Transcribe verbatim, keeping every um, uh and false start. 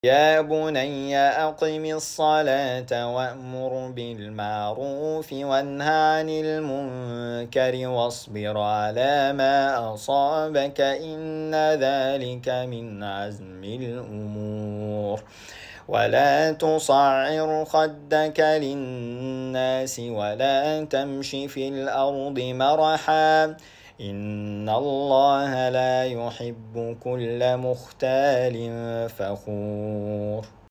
يا بني أقم الصلاة وأمر بالمعروف وانه عن المنكر واصبر على ما أصابك إن ذلك من عزم الأمور ولا تصعر خدك للناس ولا تمش في الأرض مرحا إن الله لا يحب كل مختال فخور.